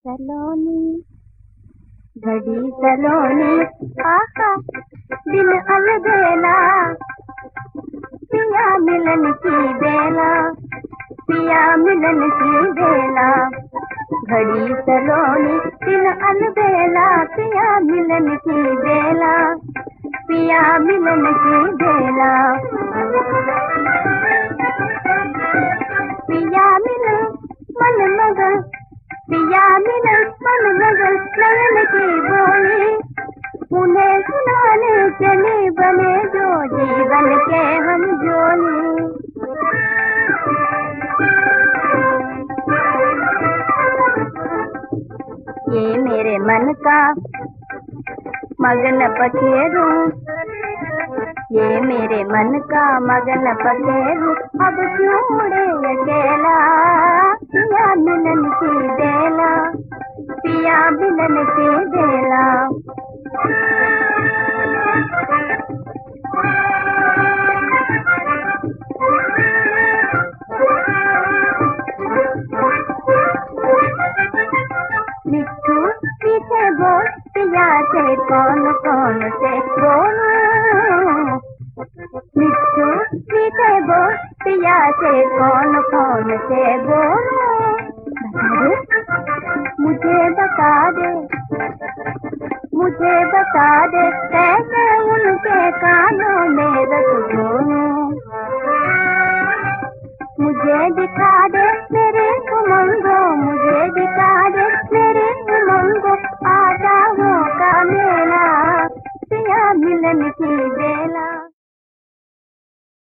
सलोनी घड़ी सलोनी आका दिन अलबेला, पिया मिलन की बेला, पिया मिलन की बेला। घड़ी सलोनी दिन अलबेला, पिया मिलन की बेला, पिया मिलन की बेला। पिया मिलन मन मगन, पिया मिलन मन मगन, नयन की बोली उन्हें सुनाने चले, बने जो जीवन के हम जोली। ये मेरे मन का मगन पखेरू, ये मेरे मन का मगन पखेरू, अब क्यों उड़े अकेला, पिया मिलन की बेला, पिया मिलन की बेला। मिट्ठू मीठे बोल पिया से कौन कौन से बोलूं, मिट्ठू मीठे बोल पिया से कौन कौन से बोलूं। मुझे बता दे, मुझे बता दे, कैसे उनके कानों में रख दूं। मुझे दिखा दे मेरे उमंगों, मुझे दिखा दे मेरे उमंगों, आशाओं का मेला, पिया मिलन की बेला।